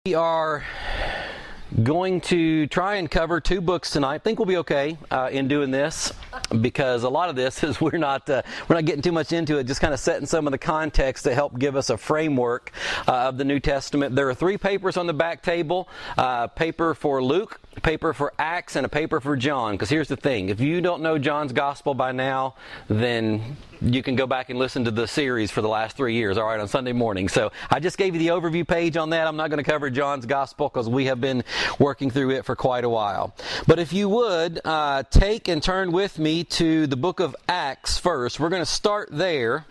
We are going to try and cover two books tonight. I think we'll be okay in doing this because a lot of this is we're not getting too much into it, just kind of setting some of the context to help give us a framework of the New Testament. There are three papers on the back table, paper for Luke, a paper for Acts, and a paper for John. Because here's the thing, if you don't know John's Gospel by now, then you can go back and listen to the series for the last 3 years, all right, on Sunday morning. So I just gave you the overview page on that. I'm not going to cover John's Gospel because we have been working through it for quite a while. But if you would, take and turn with me to the book of Acts first. We're going to start there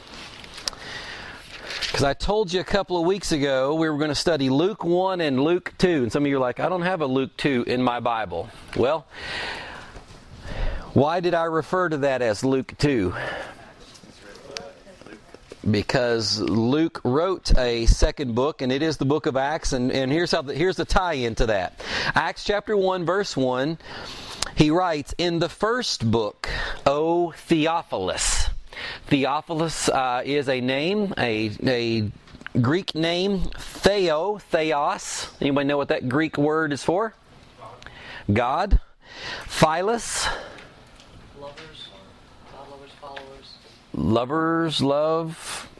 because I told you a couple of weeks ago we were going to study Luke 1 and Luke 2. And some of you are like, I don't have a Luke 2 in my Bible. Well, why did I refer to that as Luke 2? Because Luke wrote a second book, and it is the book of Acts, and here's the tie-in to that. Acts chapter 1, verse 1, he writes, "In the first book, O Theophilus." Theophilus is a name, a Greek name, theos. Anybody know what that Greek word is for? God. Philos. Lovers, love.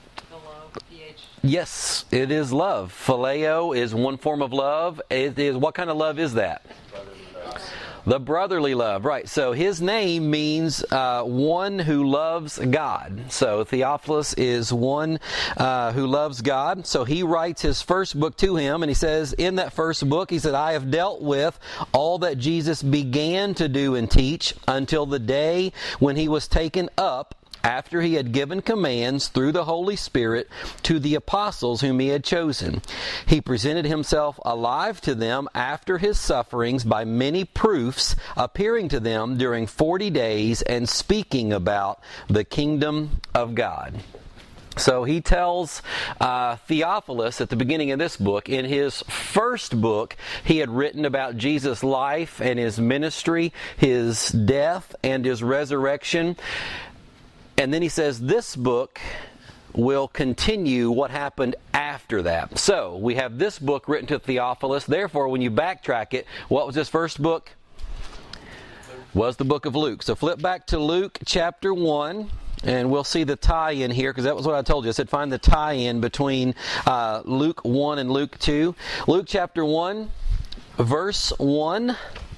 Yes, it is love. Phileo is one form of love. It is, what kind of love is that? The brotherly love, right. So his name means one who loves God. So Theophilus is one who loves God. So he writes his first book to him, and he says in that first book, he said, "I have dealt with all that Jesus began to do and teach until the day when he was taken up, after he had given commands through the Holy Spirit to the apostles whom he had chosen. He presented himself alive to them after his sufferings by many proofs, appearing to them during 40 days and speaking about the kingdom of God." So he tells Theophilus at the beginning of this book, in his first book, he had written about Jesus' life and his ministry, his death and his resurrection. And then he says this book will continue what happened after that. So we have this book written to Theophilus. Therefore, when you backtrack it, what was his first book? Was the book of Luke. So flip back to Luke chapter 1. And we'll see the tie-in here, because that was what I told you. I said find the tie-in between Luke 1 and Luke 2. Luke chapter 1, verse 1.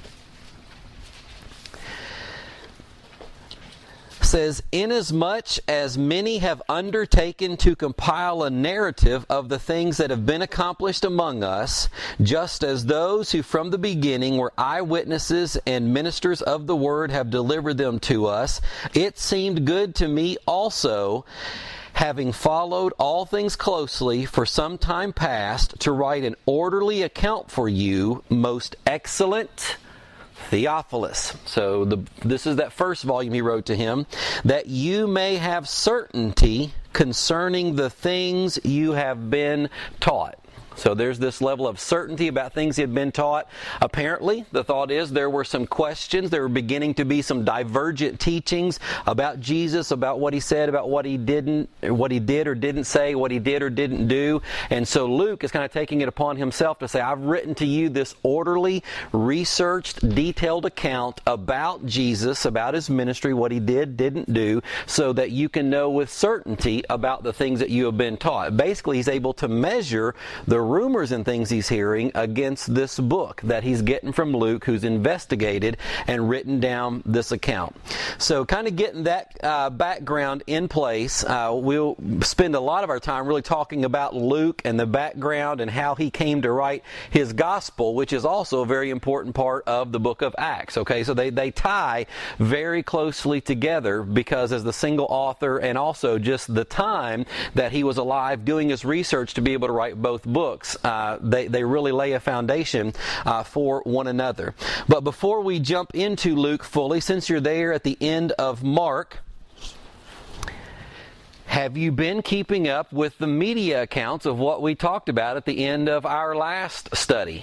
Says, "Inasmuch as many have undertaken to compile a narrative of the things that have been accomplished among us, just as those who from the beginning were eyewitnesses and ministers of the word have delivered them to us, it seemed good to me also, having followed all things closely for some time past, to write an orderly account for you, most excellent Theophilus." So this is that first volume he wrote to him, "that you may have certainty concerning the things you have been taught." So there's this level of certainty about things he had been taught. Apparently, the thought is there were some questions. There were beginning to be some divergent teachings about Jesus, about what he said, about what he did or didn't say, what he did or didn't do. And so Luke is kind of taking it upon himself to say, I've written to you this orderly, researched, detailed account about Jesus, about his ministry, what he did, didn't do, so that you can know with certainty about the things that you have been taught. Basically, he's able to measure the rumors and things he's hearing against this book that he's getting from Luke, who's investigated and written down this account. So kind of getting that background in place, we'll spend a lot of our time really talking about Luke and the background and how he came to write his gospel, which is also a very important part of the book of Acts. Okay, so they tie very closely together because as the single author and also just the time that he was alive doing his research to be able to write both books, they really lay a foundation for one another. But before we jump into Luke fully, since you're there at the end of Mark, have you been keeping up with the media accounts of what we talked about at the end of our last study?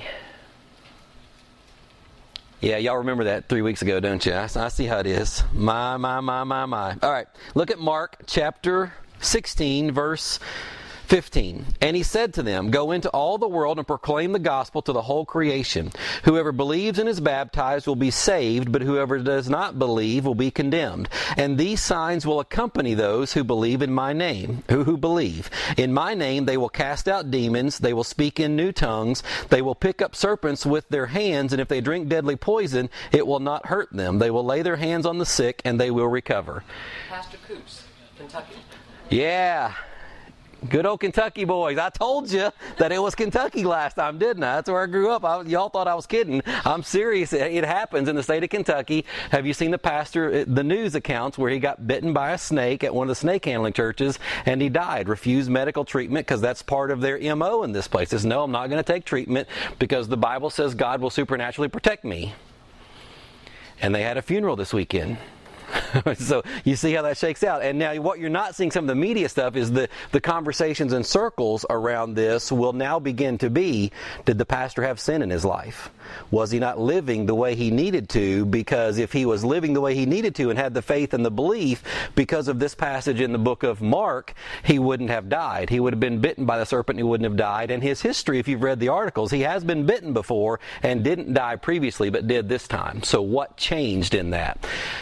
Yeah, y'all remember that 3 weeks ago, don't you? I see how it is. My. All right, look at Mark chapter 16, verse 15. And he said to them, "Go into all the world and proclaim the gospel to the whole creation. Whoever believes and is baptized will be saved, but whoever does not believe will be condemned. And these signs will accompany those who believe in my name, who believe. In my name they will cast out demons, they will speak in new tongues, they will pick up serpents with their hands, and if they drink deadly poison, it will not hurt them. They will lay their hands on the sick, and they will recover." Pastor Coops, Kentucky. Yeah. Good old Kentucky boys. I told you that it was Kentucky last time, didn't I? That's where I grew up. Y'all thought I was kidding. I'm serious. It happens in the state of Kentucky. Have you seen the news accounts where he got bitten by a snake at one of the snake handling churches and he died? Refused medical treatment because that's part of their MO in this place. Is no, I'm not going to take treatment because the Bible says God will supernaturally protect me. And they had a funeral this weekend. So you see how that shakes out. And now what you're not seeing, some of the media stuff, is the conversations and circles around this will now begin to be, did the pastor have sin in his life? Was he not living the way he needed to? Because if he was living the way he needed to and had the faith and the belief, because of this passage in the book of Mark, he wouldn't have died. He would have been bitten by the serpent and he wouldn't have died. And his history, if you've read the articles, he has been bitten before and didn't die previously, but did this time. So what changed in that?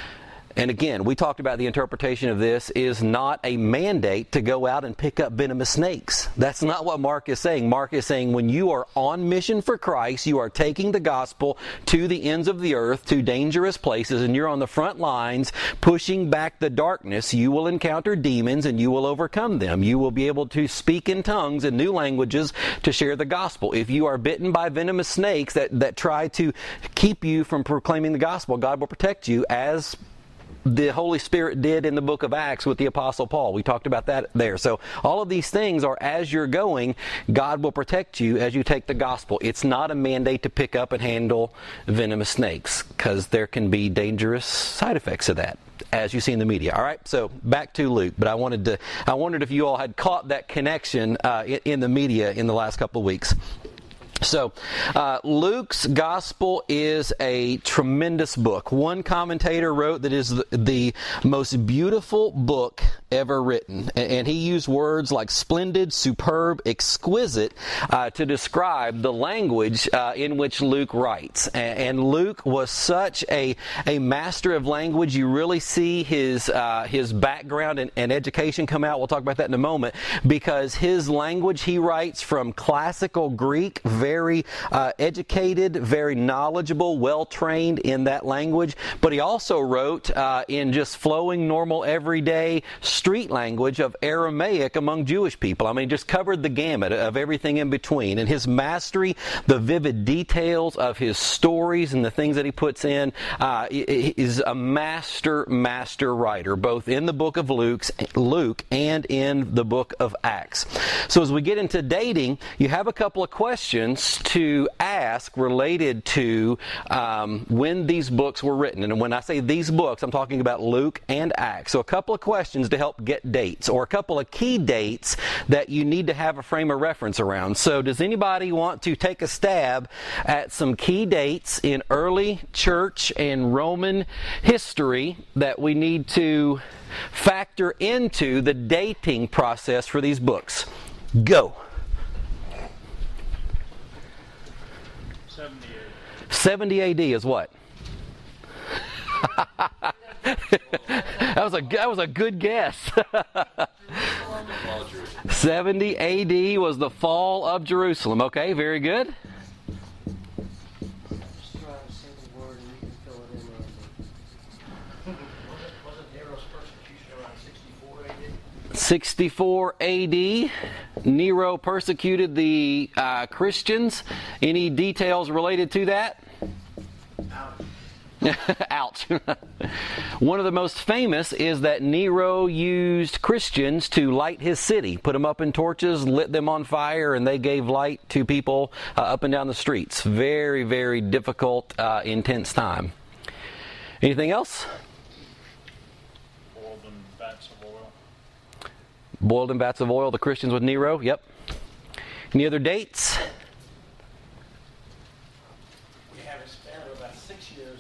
And again, we talked about the interpretation of this is not a mandate to go out and pick up venomous snakes. That's not what Mark is saying. Mark is saying when you are on mission for Christ, you are taking the gospel to the ends of the earth, to dangerous places, and you're on the front lines pushing back the darkness, you will encounter demons and you will overcome them. You will be able to speak in tongues and new languages to share the gospel. If you are bitten by venomous snakes that try to keep you from proclaiming the gospel, God will protect you, as the Holy Spirit did in the book of Acts with the Apostle Paul. We talked about that there. So all of these things are, as you're going, God will protect you as you take the gospel. It's not a mandate to pick up and handle venomous snakes, because there can be dangerous side effects of that, as you see in the media. All right, so back to Luke. But I wondered if you all had caught that connection in the media in the last couple of weeks. So, Luke's Gospel is a tremendous book. One commentator wrote that it is the most beautiful book ever written. And he used words like splendid, superb, exquisite to describe the language in which Luke writes. And Luke was such a master of language. You really see his background and education come out. We'll talk about that in a moment. Because his language, he writes from classical Greek, very educated, very knowledgeable, well-trained in that language. But he also wrote in just flowing, normal, everyday street language of Aramaic among Jewish people. I mean, just covered the gamut of everything in between. And his mastery, the vivid details of his stories and the things that he puts in, is a master writer, both in the book of Luke and in the book of Acts. So as we get into dating, you have a couple of questions to ask related to when these books were written. And when I say these books, I'm talking about Luke and Acts. So a couple of questions to help get dates, or a couple of key dates that you need to have a frame of reference around. So does anybody want to take a stab at some key dates in early church and Roman history that we need to factor into the dating process for these books? Go. 70 AD is what? That was a good guess. 70 AD was the fall of Jerusalem. Okay, very good. Just try to say the word and you can fill it in. Wasn't Nero's persecution around 64 AD? 64 AD. Nero persecuted the Christians. Any details related to that? Ouch. One of the most famous is that Nero used Christians to light his city, put them up in torches, lit them on fire, and they gave light to people up and down the streets. Very, very difficult, intense time. Anything else? Boiled in vats of oil. Boiled in vats of oil, the Christians with Nero, yep. Any other dates? We have a span of about 6 years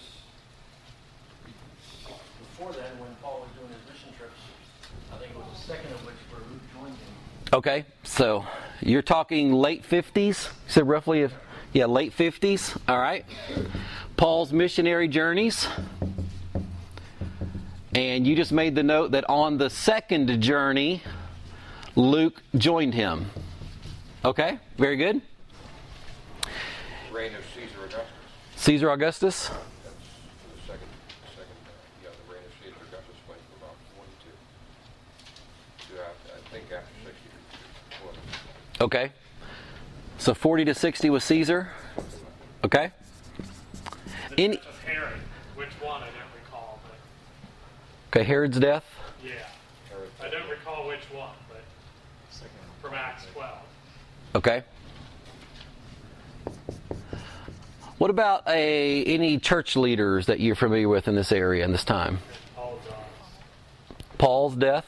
before then when Paul was doing his mission trips. I think it was the second of which where Luke joined him. Okay, so you're talking late 50s? So roughly, late 50s. All right. Paul's missionary journeys. And you just made the note that on the second journey, Luke joined him. Okay, very good. Reign of Caesar Augustus. Caesar Augustus. That's the second, the reign of Caesar Augustus went from about 42 to, I think, after 60. Okay. So 40 to 60 was Caesar. Okay. The death of Herod. Which one I don't recall, but Okay, Herod's death. yeah, I don't recall which one, but from Acts 12. Okay. What about any church leaders that you're familiar with in this area in this time? Paul's death.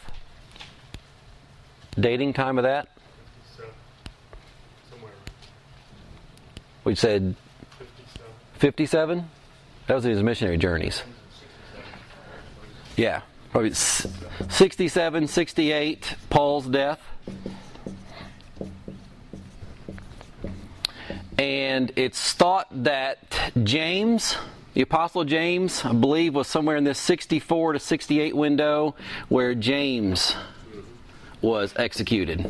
Dating time of that. So somewhere We said 57. That was in his missionary journeys. Yeah, probably 67, 68. Paul's death. And it's thought that James, the Apostle James, I believe was somewhere in this 64 to 68 window where James was executed.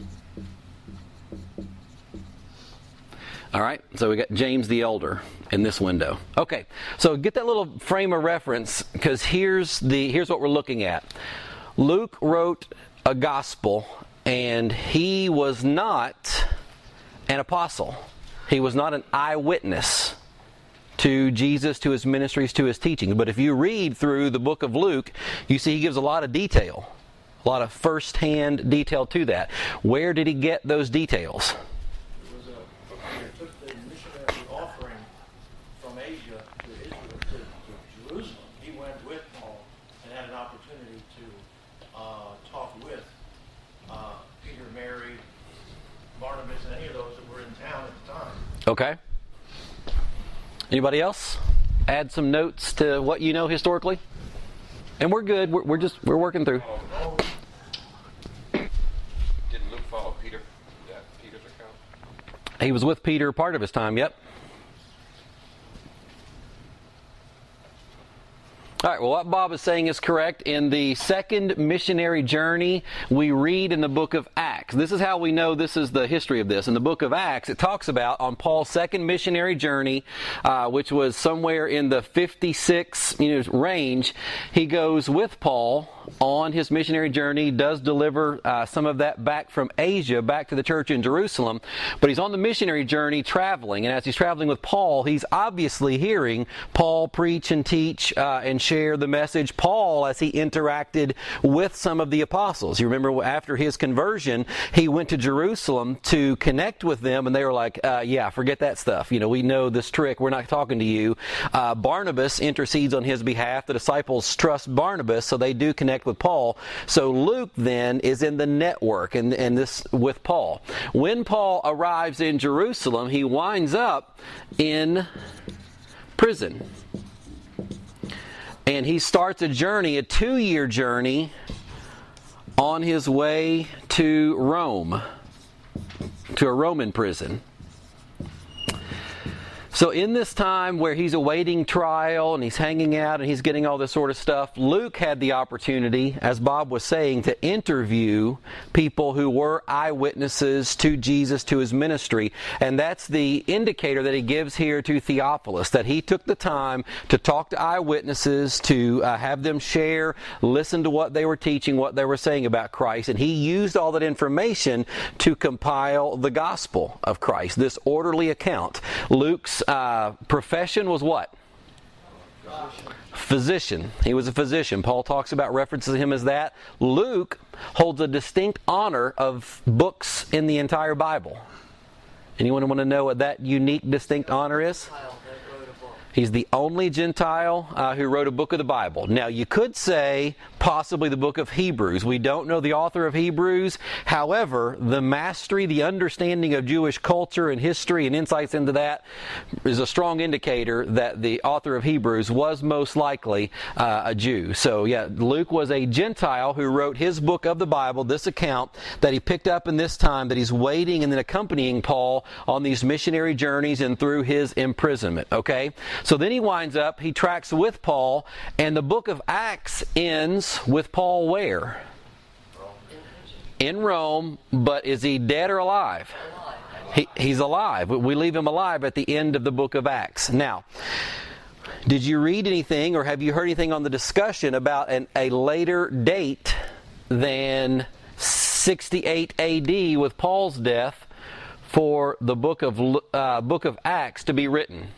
All right, so we got James the Elder in this window. Okay, so get that little frame of reference because here's what we're looking at. Luke wrote a gospel and he was not an apostle. He was not an eyewitness to Jesus, to his ministries, to his teaching. But if you read through the book of Luke, you see he gives a lot of detail, a lot of first-hand detail to that. Where did he get those details? He took the missionary offering from Asia to Israel, to Jerusalem. He went with Paul and had an opportunity to talk with Peter, Mary, Barnabas, and any of those that were in town at the time. Okay. Anybody else? Add some notes to what you know historically? And we're good. We're working through. Didn't Luke follow Peter? Peter's account? He was with Peter part of his time, yep. All right, well, what Bob is saying is correct. In the second missionary journey, we read in the book of Acts. This is how we know this is the history of this. In the book of Acts, it talks about on Paul's second missionary journey, which was somewhere in the 56 range, he goes with Paul on his missionary journey, does deliver some of that back from Asia, back to the church in Jerusalem. But he's on the missionary journey traveling, and as he's traveling with Paul, he's obviously hearing Paul preach and teach and share the message. Paul, as he interacted with some of the apostles. You remember after his conversion, he went to Jerusalem to connect with them, and they were like, yeah, forget that stuff. We know this trick. We're not talking to you. Barnabas intercedes on his behalf. The disciples trust Barnabas, so they do connect with Paul. So Luke then is in the network and this with Paul. When Paul arrives in Jerusalem, he winds up in prison. And he starts a journey, a 2-year journey, on his way to Rome, to a Roman prison. So in this time where he's awaiting trial and he's hanging out and he's getting all this sort of stuff, Luke had the opportunity, as Bob was saying, to interview people who were eyewitnesses to Jesus, to his ministry. And that's the indicator that he gives here to Theophilus, that he took the time to talk to eyewitnesses, to have them share, listen to what they were teaching, what they were saying about Christ. And he used all that information to compile the gospel of Christ, this orderly account. Luke's profession was what? Physician. He was a physician. Paul talks about, references him as that. Luke holds a distinct honor of books in the entire Bible. Anyone want to know what that unique, distinct honor is? He's the only Gentile who wrote a book of the Bible. Now, you could say possibly the book of Hebrews. We don't know the author of Hebrews. However, the mastery, the understanding of Jewish culture and history and insights into that is a strong indicator that the author of Hebrews was most likely a Jew. So yeah, Luke was a Gentile who wrote his book of the Bible, this account that he picked up in this time that he's waiting and then accompanying Paul on these missionary journeys and through his imprisonment. Okay? So then he winds up, he tracks with Paul, and the book of Acts ends with Paul where? In Rome, but is he dead or alive? He's alive. We leave him alive at the end of the book of Acts. Now, did you read anything or have you heard anything on the discussion about a later date than 68 AD with Paul's death for the book of Acts to be written?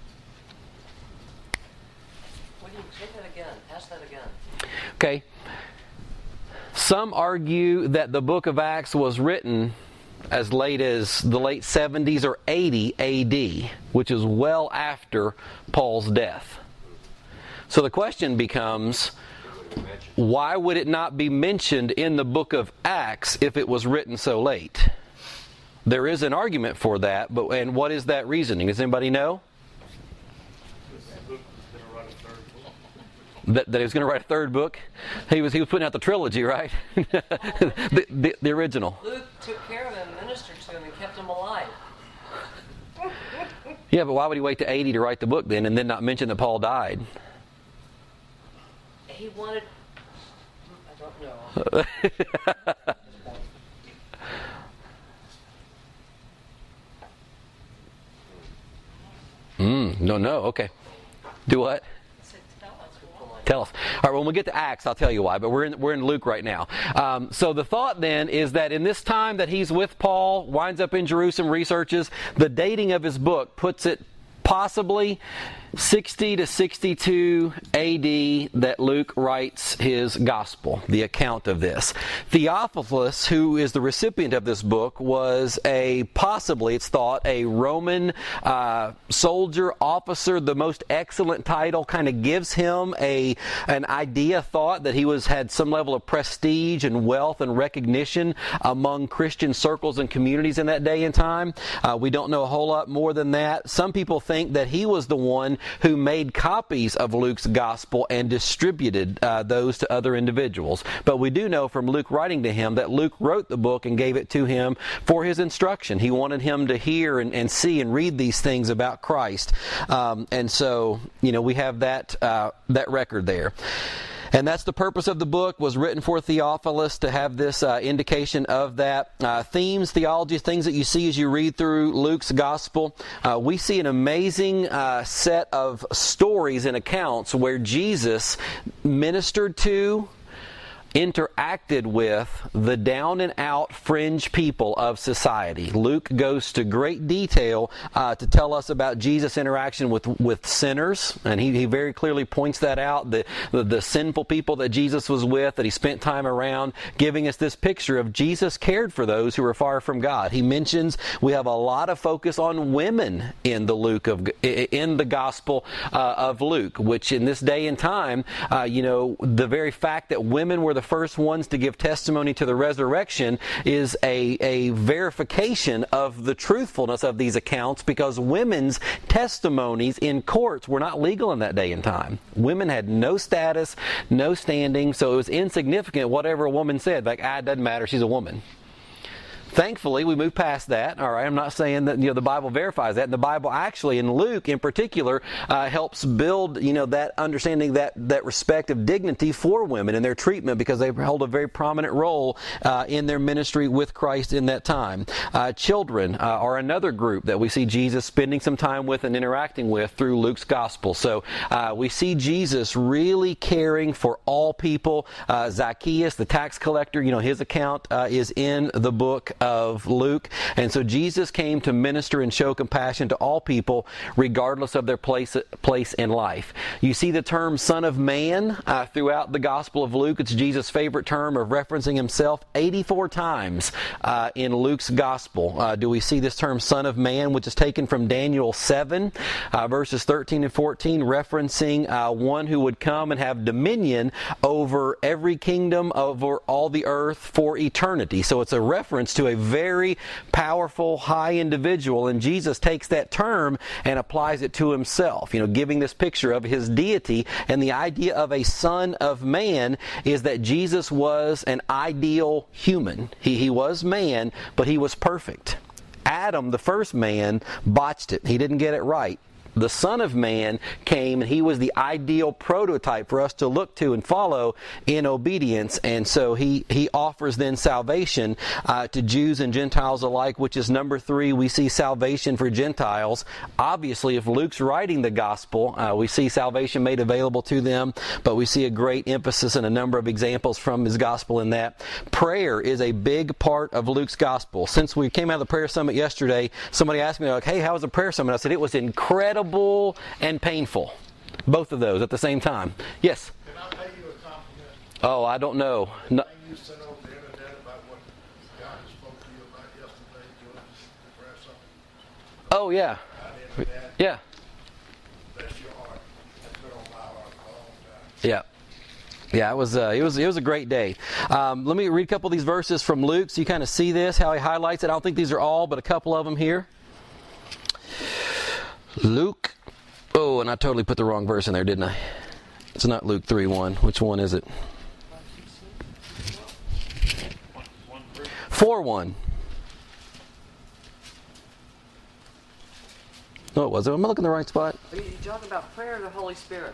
Say that again. Ask that again. Okay. Some argue that the book of Acts was written as late as the late 70s or 80 AD, which is well after Paul's death. So the question becomes, why would it not be mentioned in the book of Acts if it was written so late? There is an argument for that, and what is that reasoning? Does anybody know? That he was going to write a third book? He was putting out the trilogy, right? the original. Luke took care of him, ministered to him, and kept him alive. Yeah, but why would he wait to 80 to write the book then and then not mention that Paul died? He wanted... I don't know. No, okay. Do what? Tell us. All right, when we get to Acts, I'll tell you why, but we're in Luke right now. So the thought then is that in this time that he's with Paul, winds up in Jerusalem, researches, the dating of his book puts it possibly 60 to 62 AD that Luke writes his gospel, the account of this. Theophilus, who is the recipient of this book, was possibly, it's thought, a Roman soldier, officer. The most excellent title kind of gives him an idea, thought, that he had some level of prestige and wealth and recognition among Christian circles and communities in that day and time. We don't know a whole lot more than that. Some people think that he was the one who made copies of Luke's gospel and distributed those to other individuals. But we do know from Luke writing to him that Luke wrote the book and gave it to him for his instruction. He wanted him to hear and see and read these things about Christ. And so, we have that record there. And that's the purpose of the book, was written for Theophilus to have this indication of that. Themes, theologies, things that you see as you read through Luke's gospel. We see an amazing set of stories and accounts where Jesus ministered to, interacted with the down and out fringe people of society. Luke goes to great detail to tell us about Jesus' interaction with sinners, and he very clearly points that out, the sinful people that Jesus was with, that he spent time around, giving us this picture of Jesus cared for those who were far from God. He mentions we have a lot of focus on women in the Gospel of Luke, which in this day and time, the very fact that women were the first ones to give testimony to the resurrection is a verification of the truthfulness of these accounts, because women's testimonies in courts were not legal in that day and time. Women had no status, no standing, so it was insignificant whatever a woman said. Like, it doesn't matter, she's a woman. Thankfully, we move past that. All right, I'm not saying that the Bible verifies that. And the Bible actually, in Luke in particular, helps build that understanding, that respect of dignity for women and their treatment, because they hold a very prominent role in their ministry with Christ in that time. Children are another group that we see Jesus spending some time with and interacting with through Luke's gospel. So we see Jesus really caring for all people. Zacchaeus, the tax collector, his account is in the book of Luke. And so Jesus came to minister and show compassion to all people, regardless of their place in life. You see the term Son of Man throughout the Gospel of Luke. It's Jesus' favorite term of referencing himself. 84 times in Luke's Gospel do we see this term Son of Man, which is taken from Daniel 7, verses 13 and 14, referencing one who would come and have dominion over every kingdom, over all the earth for eternity. So it's a reference to a very powerful, high individual, and Jesus takes that term and applies it to himself, giving this picture of his deity. And the idea of a Son of Man is that Jesus was an ideal human. He was man, but he was perfect. Adam, the first man, botched it. He didn't get it right. The Son of Man came, and he was the ideal prototype for us to look to and follow in obedience. And so he offers then salvation to Jews and Gentiles alike, which is number 3. We see salvation for Gentiles. Obviously, if Luke's writing the gospel, we see salvation made available to them, but we see a great emphasis and a number of examples from his gospel in that. Prayer is a big part of Luke's gospel. Since we came out of the prayer summit yesterday, somebody asked me, hey, how was the prayer summit? I said, it was incredible and painful. Both of those at the same time. Yes? Can I pay you a compliment? Oh, I don't know. No. You sent over the internet about what God spoke to you about yesterday during the prayer summit. Oh, yeah. Yeah. Bless your heart. That's been on my heart a long time. Yeah. Yeah, it was a great day. Let me read a couple of these verses from Luke so you kind of see this, how he highlights it. I don't think these are all, but a couple of them here. Luke, and I totally put the wrong verse in there, didn't I? It's not Luke 3:1. Which one is it? 4:1. No, it wasn't. Am I looking in the right spot? Are you talking about prayer or the Holy Spirit?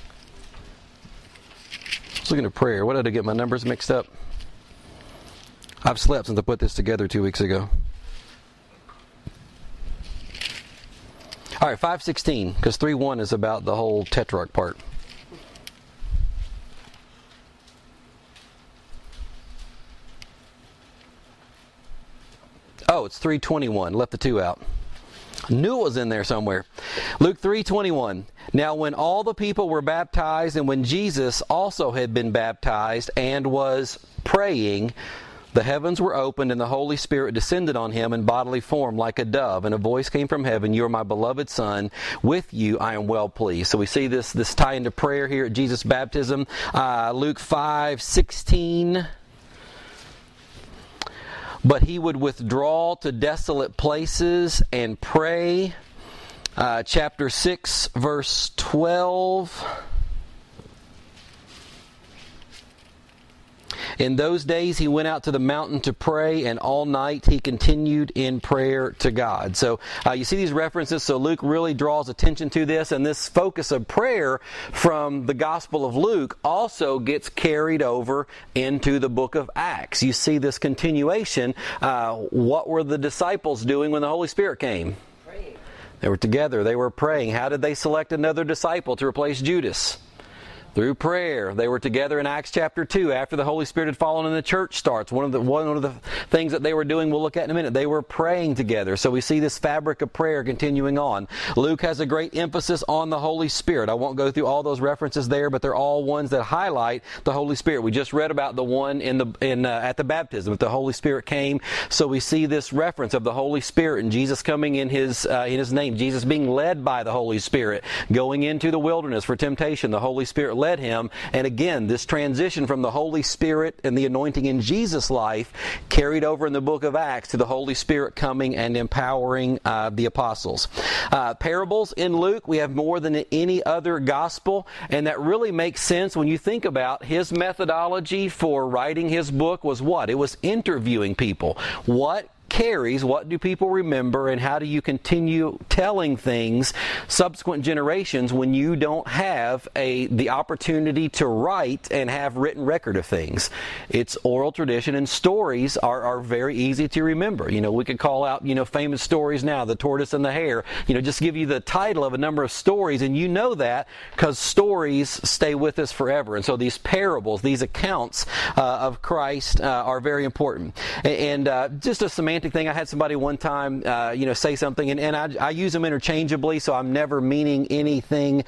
I was looking at prayer. What did I get my numbers mixed up? I've slept since I put this together 2 weeks ago. All right, 5:16, because 3:1 is about the whole tetrarch part. Oh, it's 3:21. Left the 2 out. Knew it was in there somewhere. Luke 3:21. Now when all the people were baptized, and when Jesus also had been baptized and was praying, the heavens were opened, and the Holy Spirit descended on him in bodily form like a dove. And a voice came from heaven, "You are my beloved Son. With you I am well pleased." So we see this tie into prayer here at Jesus' baptism. Luke 5:16. But he would withdraw to desolate places and pray. Chapter 6, verse 12. In those days he went out to the mountain to pray, and all night he continued in prayer to God. So you see these references. So Luke really draws attention to this, and this focus of prayer from the Gospel of Luke also gets carried over into the book of Acts. You see this continuation. What were the disciples doing when the Holy Spirit came? Praying. They were together. They were praying. How did they select another disciple to replace Judas? Through prayer. They were together in Acts chapter 2 after the Holy Spirit had fallen and the church starts. One of the things that they were doing, we'll look at in a minute, they were praying together. So we see this fabric of prayer continuing on. Luke has a great emphasis on the Holy Spirit. I won't go through all those references there, but they're all ones that highlight the Holy Spirit. We just read about the one at the baptism, the Holy Spirit came. So we see this reference of the Holy Spirit and Jesus coming in His name. Jesus being led by the Holy Spirit, going into the wilderness for temptation. The Holy Spirit led him. And again, this transition from the Holy Spirit and the anointing in Jesus' life carried over in the book of Acts to the Holy Spirit coming and empowering the apostles. Parables in Luke, we have more than any other gospel, and that really makes sense when you think about his methodology for writing his book was what? It was interviewing people. What carries? What do people remember? And how do you continue telling things subsequent generations when you don't have the opportunity to write and have written record of things? It's oral tradition, and stories are very easy to remember. We could call out, famous stories now, the tortoise and the hare. Just give you the title of a number of stories, and you know that because stories stay with us forever. And so these parables, these accounts of Christ are very important. And just a semantic thing, I had somebody one time, say something, and I use them interchangeably, so I'm never meaning anything,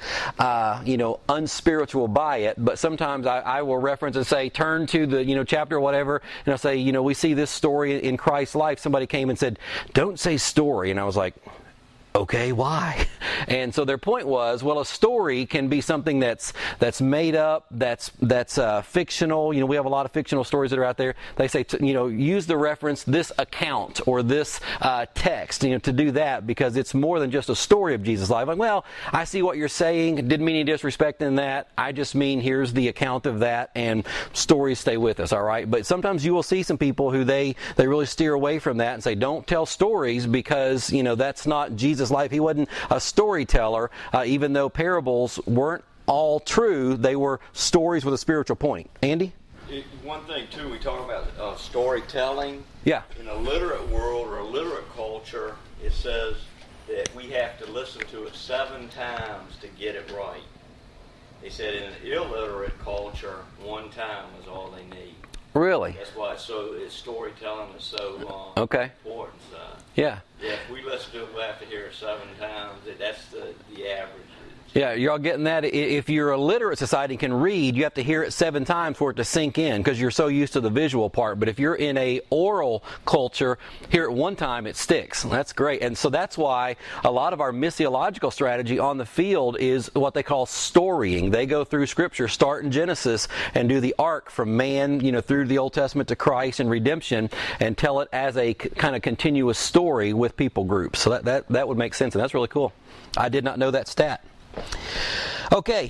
unspiritual by it. But sometimes I will reference and say, turn to the, chapter or whatever, and I'll say, we see this story in Christ's life. Somebody came and said, don't say story. And I was like, okay, why? And so their point was, well, a story can be something that's made up, that's fictional. We have a lot of fictional stories that are out there. They say, use the reference, this account or this text, to do that, because it's more than just a story of Jesus' life. Like, well, I see what you're saying. Didn't mean any disrespect in that. I just mean here's the account of that, and stories stay with us, all right? But sometimes you will see some people who they really steer away from that and say, don't tell stories because, that's not Jesus' life. He wasn't a storyteller, even though parables weren't all true. They were stories with a spiritual point. Andy? One thing, too, we talk about storytelling. Yeah. In a literate world or a literate culture, it says that we have to listen to it 7 times to get it right. They said in an illiterate culture, 1 time is all they need. Really? That's why storytelling is so important. Yeah. Yeah, if we listen to it, we'll have to hear it 7 times. That's the average. Yeah, you're all getting that. If you're a literate society and can read, you have to hear it 7 times for it to sink in because you're so used to the visual part. But if you're in a oral culture, hear it 1 time, it sticks. That's great. And so that's why a lot of our missiological strategy on the field is what they call storying. They go through Scripture, start in Genesis, and do the arc from man, through the Old Testament to Christ and redemption, and tell it as a kind of continuous story with people groups. So that would make sense, and that's really cool. I did not know that stat. Okay,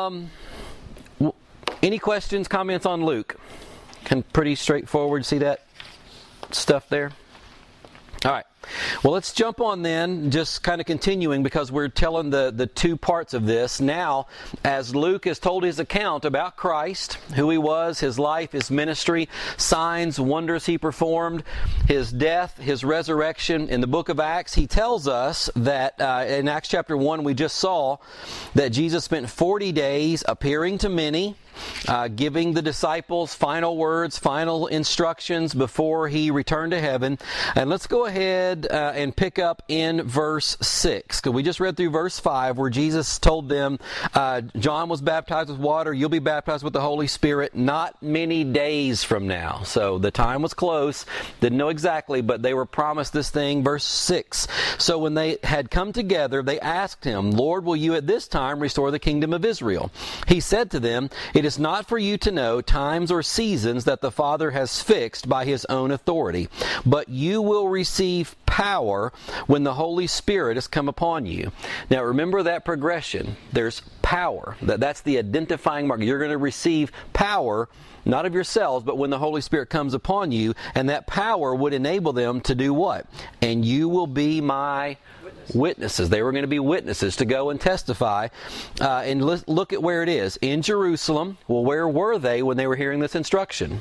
any questions, comments on Luke? Pretty straightforward, see that stuff there? All right. Well, let's jump on then, just kind of continuing because we're telling the 2 parts of this. Now, as Luke has told his account about Christ, who he was, his life, his ministry, signs, wonders he performed, his death, his resurrection, in the book of Acts, he tells us that in Acts chapter 1 we just saw that Jesus spent 40 days appearing to many, giving the disciples final words, final instructions before he returned to heaven. And let's go ahead and pick up in verse 6, because we just read through verse 5 where Jesus told them, John was baptized with water, you'll be baptized with the Holy Spirit not many days from now. So the time was close, didn't know exactly, but they were promised this thing. Verse 6, so when they had come together, they asked him, Lord, will you at this time restore the kingdom of Israel? He said to them, it is not for you to know times or seasons that the Father has fixed by his own authority, but you will receive power when the Holy Spirit has come upon you. Now remember that progression. There's power. That's the identifying mark. You're going to receive power, not of yourselves, but when the Holy Spirit comes upon you, and that power would enable them to do what? And you will be my witnesses. They were going to be witnesses to go and testify. And look at where it is. In Jerusalem. Well, where were they when they were hearing this instruction?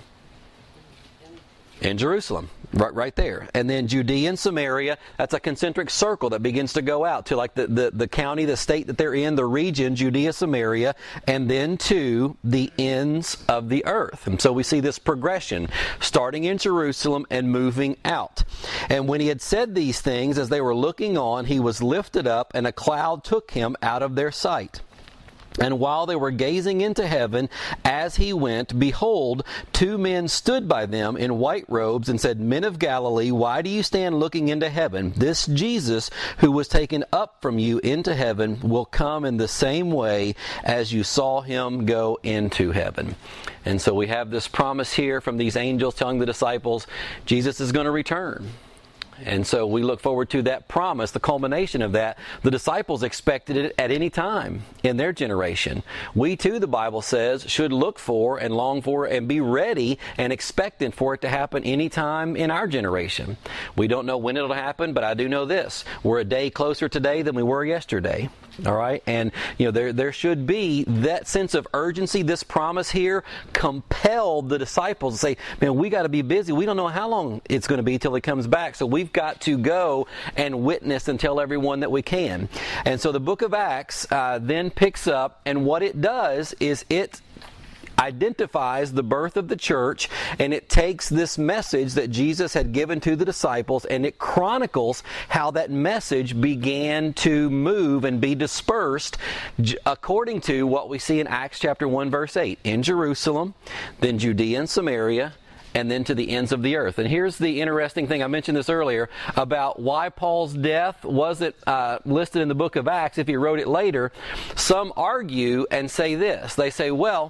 In Jerusalem. Right there. And then Judea and Samaria, that's a concentric circle that begins to go out to like the county, the state that they're in, the region, Judea, Samaria, and then to the ends of the earth. And so we see this progression starting in Jerusalem and moving out. And when he had said these things, as they were looking on, he was lifted up and a cloud took him out of their sight. And while they were gazing into heaven, as he went, behold, 2 men stood by them in white robes and said, Men of Galilee, why do you stand looking into heaven? This Jesus, who was taken up from you into heaven, will come in the same way as you saw him go into heaven. And so we have this promise here from these angels telling the disciples, Jesus is going to return. And so we look forward to that promise, the culmination of that. The disciples expected it at any time in their generation. We too, the Bible says, should look for and long for and be ready and expectant for it to happen any time in our generation. We don't know when it'll happen, but I do know this. We're a day closer today than we were yesterday. All right? And, there should be that sense of urgency. This promise here compelled the disciples to say, man, we got to be busy. We don't know how long it's going to be till He comes back. So we've got to go and witness and tell everyone that we can. And so the book of Acts then picks up, and what it does is it identifies the birth of the church, and it takes this message that Jesus had given to the disciples, and it chronicles how that message began to move and be dispersed according to what we see in Acts chapter 1 verse 8, in Jerusalem, then Judea and Samaria, and then to the ends of the earth. And here's the interesting thing, I mentioned this earlier, about why Paul's death wasn't listed in the book of Acts if he wrote it later. Some argue and say this. They say, well,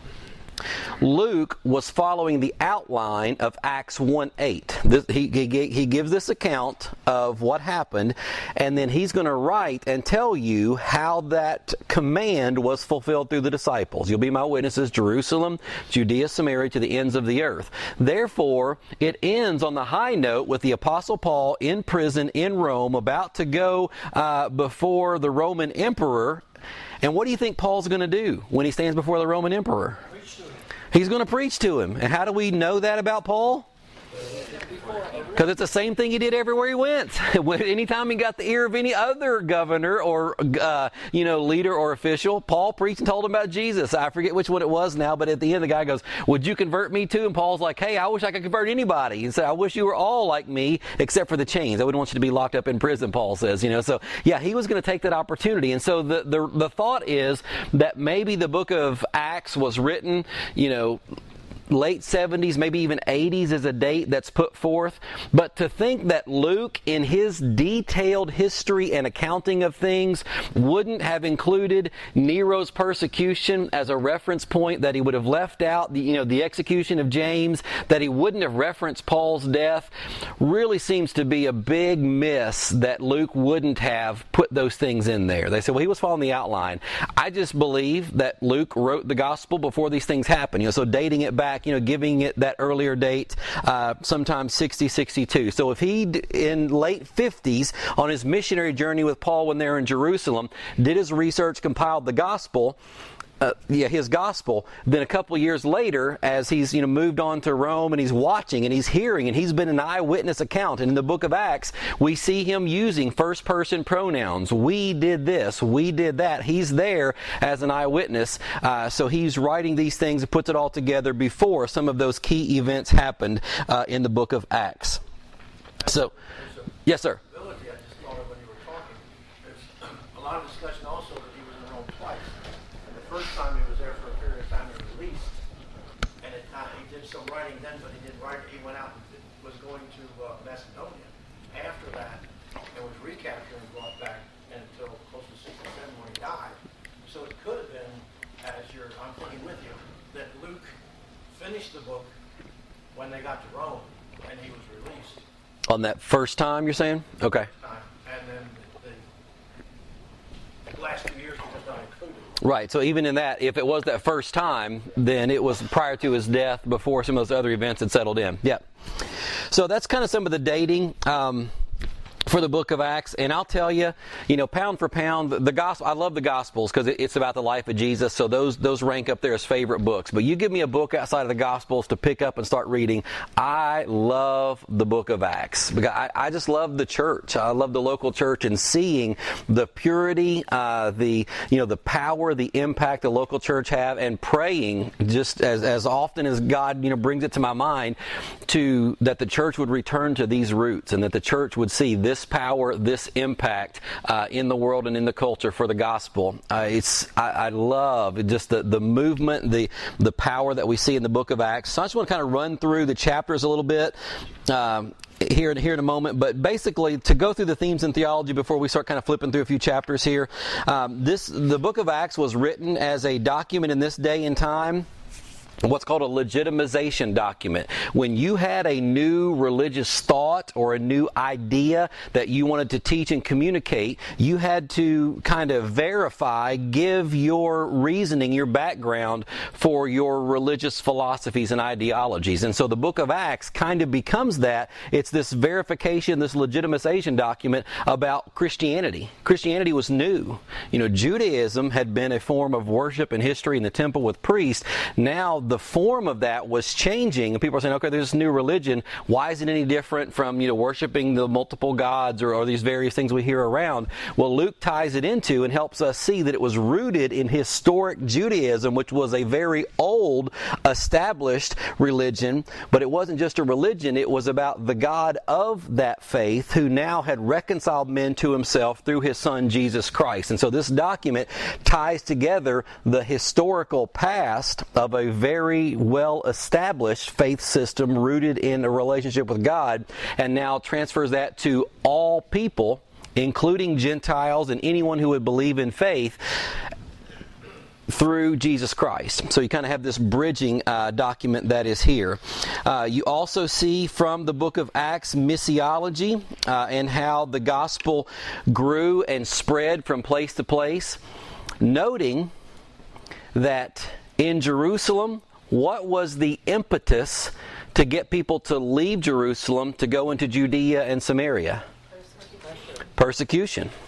Luke was following the outline of Acts 1:8. He gives this account of what happened, and then he's going to write and tell you how that command was fulfilled through the disciples. You'll be my witnesses, Jerusalem, Judea, Samaria, to the ends of the earth. Therefore, it ends on the high note with the Apostle Paul in prison in Rome, about to go before the Roman emperor. And what do you think Paul's going to do when he stands before the Roman emperor? He's going to preach to him. And how do we know that about Paul? Because it's the same thing he did everywhere he went. Anytime he got the ear of any other governor or leader or official, Paul preached and told him about Jesus. I forget which one it was now, but at the end the guy goes, "Would you convert me too?" And Paul's like, "Hey, I wish I could convert anybody." He said, "I wish you were all like me except for the chains. I wouldn't want you to be locked up in prison," Paul says. So yeah, he was going to take that opportunity. And so the thought is that maybe the book of Acts was written, late 70s, maybe even 80s is a date that's put forth. But to think that Luke, in his detailed history and accounting of things, wouldn't have included Nero's persecution as a reference point, that he would have left out the execution of James, that he wouldn't have referenced Paul's death, really seems to be a big miss, that Luke wouldn't have put those things in there. They say, well, he was following the outline. I just believe that Luke wrote the gospel before these things happened. So dating it back, giving it that earlier date, sometime 60, 62. So if he, in late 50s, on his missionary journey with Paul when they were in Jerusalem, did his research, compiled the gospel, his gospel, then a couple years later, as he's moved on to Rome, and he's watching and he's hearing, and he's been an eyewitness account. And in the book of Acts, we see him using first person pronouns. We did this, we did that. He's there as an eyewitness, so he's writing these things and puts it all together before some of those key events happened in the book of Acts. So, yes, sir. I just thought of when you were talking. There's a lot of discussion also that he was in Rome twice. And the first time he was there for a period of time, he released, and he did some writing then, but he didn't write. He went out and was going to Macedonia. After that, and was recaptured and brought back until close to 67 when he died. So it could have been, I'm thinking with you, that Luke finished the book when they got to Rome, and he was released. On that first time, you're saying? Okay. And then the last 2 years was not included. Right, so even in that, if it was that first time, then it was prior to his death, before some of those other events had settled in. Yeah. So that's kind of some of the dating for the book of Acts. And I'll tell you, pound for pound, the gospel, I love the Gospels because it's about the life of Jesus, so those rank up there as favorite books. But you give me a book outside of the Gospels to pick up and start reading, I love the book of Acts. Because I just love the church. I love the local church, and seeing the purity, the power, the impact the local church have, and praying just as often as God brings it to my mind, that the church would return to these roots, and that the church would see this power, this impact in the world and in the culture for the gospel. I love just the movement, the power that we see in the book of Acts. So I just want to kind of run through the chapters a little bit here in a moment. But basically, to go through the themes in theology before we start kind of flipping through a few chapters here, the book of Acts was written as a document in this day and time what's called a legitimization document. When you had a new religious thought or a new idea that you wanted to teach and communicate, you had to kind of verify, give your reasoning, your background for your religious philosophies and ideologies. And so the book of Acts kind of becomes that. It's this verification, this legitimization document about Christianity. Christianity was new. Judaism had been a form of worship and history in the temple with priests. Now the form of that was changing, and people are saying, okay, there's this new religion. Why is it any different from, worshiping the multiple gods or these various things we hear around? Well, Luke ties it into and helps us see that it was rooted in historic Judaism, which was a very old, established religion. But it wasn't just a religion, it was about the God of that faith who now had reconciled men to himself through his Son, Jesus Christ. And so this document ties together the historical past of a very well-established faith system rooted in a relationship with God, and now transfers that to all people, including Gentiles and anyone who would believe in faith through Jesus Christ. So you kind of have this bridging document that is here. You also see from the book of Acts missiology and how the gospel grew and spread from place to place, noting that in Jerusalem, what was the impetus to get people to leave Jerusalem to go into Judea and Samaria? Persecution.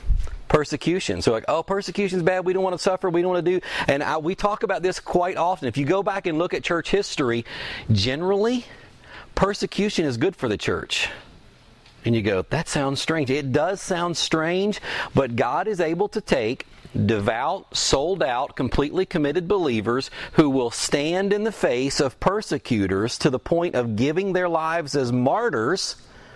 So persecution's bad, we don't want to suffer, we don't want to do. And we talk about this quite often. If you go back and look at church history, generally, persecution is good for the church. And you go, that sounds strange. It does sound strange, but God is able to take devout, sold out, completely committed believers who will stand in the face of persecutors to the point of giving their lives as martyrs,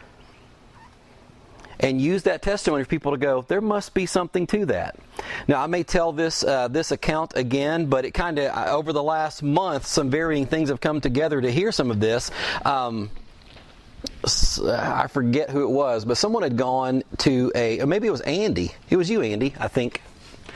and use that testimony for people to go, there must be something to that. Now, I may tell this account again, but it kind of, over the last month, some varying things have come together to hear some of this. I forget who it was, but someone had gone to maybe it was Andy. It was you, Andy, I think.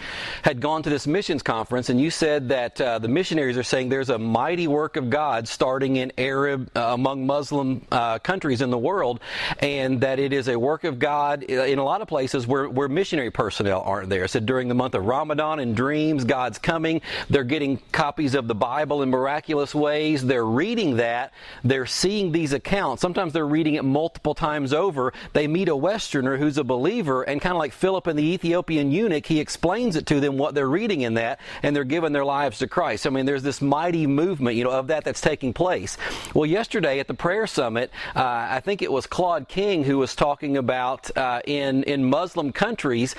Had gone to this missions conference, and you said that the missionaries are saying there's a mighty work of God starting in Arab, among Muslim countries in the world, and that it is a work of God in a lot of places where missionary personnel aren't there. So during the month of Ramadan and dreams, God's coming. They're getting copies of the Bible in miraculous ways. They're reading that. They're seeing these accounts. Sometimes they're reading it multiple times over. They meet a Westerner who's a believer, and kind of like Philip and the Ethiopian eunuch, he explains it to them what they're reading in that, and they're giving their lives to Christ. I mean, there's this mighty movement, of that's taking place. Well, yesterday at the prayer summit, I think it was Claude King who was talking about in Muslim countries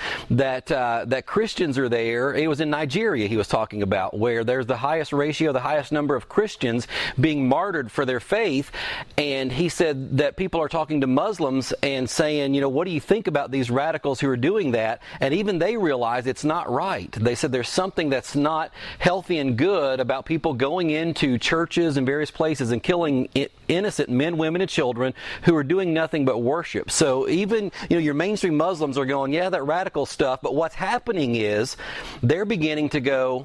that Christians are there. It was in Nigeria he was talking about, where there's the highest ratio, the highest number of Christians being martyred for their faith. And he said that people are talking to Muslims and saying, what do you think about these radicals who are doing that? And even they realize it's not right. They said there's something that's not healthy and good about people going into churches and various places and killing innocent men, women, and children who are doing nothing but worship. So even, your mainstream Muslims are going, yeah, that radical stuff, but what's happening is they're beginning to go,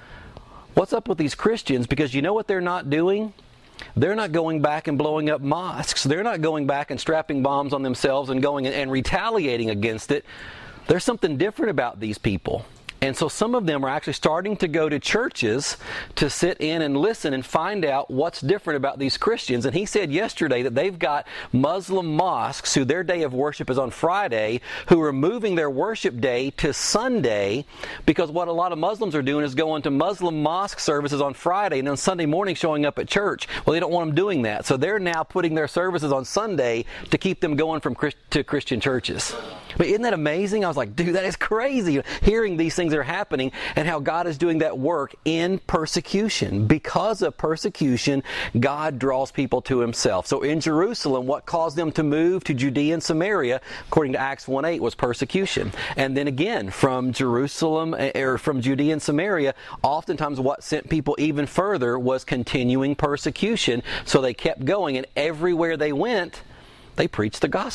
what's up with these Christians? Because you know what they're not doing? They're not going back and blowing up mosques. They're not going back and strapping bombs on themselves and going and retaliating against it. There's something different about these people. And so some of them are actually starting to go to churches to sit in and listen and find out what's different about these Christians. And he said yesterday that they've got Muslim mosques who their day of worship is on Friday, who are moving their worship day to Sunday, because what a lot of Muslims are doing is going to Muslim mosque services on Friday and on Sunday morning showing up at church. Well, they don't want them doing that. So they're now putting their services on Sunday to keep them going to Christian churches. But isn't that amazing? I was like, dude, that is crazy. Hearing these things are happening and how God is doing that work in persecution. Because of persecution, God draws people to himself. So in Jerusalem, what caused them to move to Judea and Samaria, according to Acts 1:8, was persecution. And then again, from Jerusalem, or from Judea and Samaria, oftentimes what sent people even further was continuing persecution. So they kept going, and everywhere they went, they preached the gospel.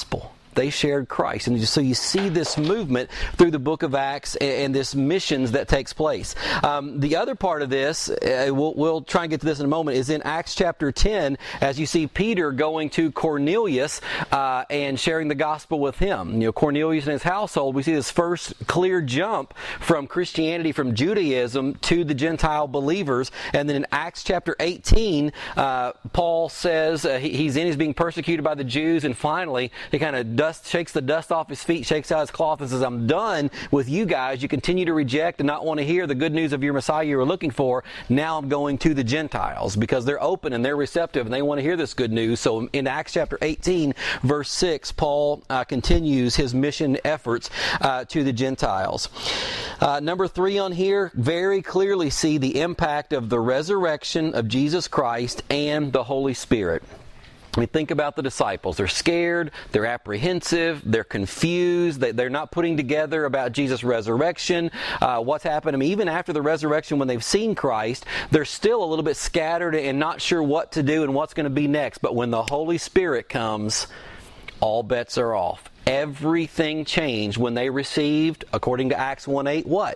They shared Christ. And so you see this movement through the book of Acts and this missions that takes place. The other part of this, we'll try and get to this in a moment, is in Acts chapter 10, as you see Peter going to Cornelius and sharing the gospel with him. Cornelius and his household, we see this first clear jump from Christianity, from Judaism to the Gentile believers. And then in Acts chapter 18, Paul says he's being persecuted by the Jews, and finally he kind of shakes the dust off his feet, shakes out his cloth, and says, I'm done with you guys. You continue to reject and not want to hear the good news of your Messiah you were looking for. Now I'm going to the Gentiles, because they're open and they're receptive and they want to hear this good news. So in Acts chapter 18, verse 6, Paul continues his mission efforts to the Gentiles. Number 3 on here, very clearly see the impact of the resurrection of Jesus Christ and the Holy Spirit. We think about the disciples. They're scared, they're apprehensive, they're confused, they're not putting together about Jesus' resurrection, what's happened. I mean, even after the resurrection, when they've seen Christ, they're still a little bit scattered and not sure what to do and what's going to be next. But when the Holy Spirit comes, all bets are off. Everything changed when they received, according to Acts 1:8, what?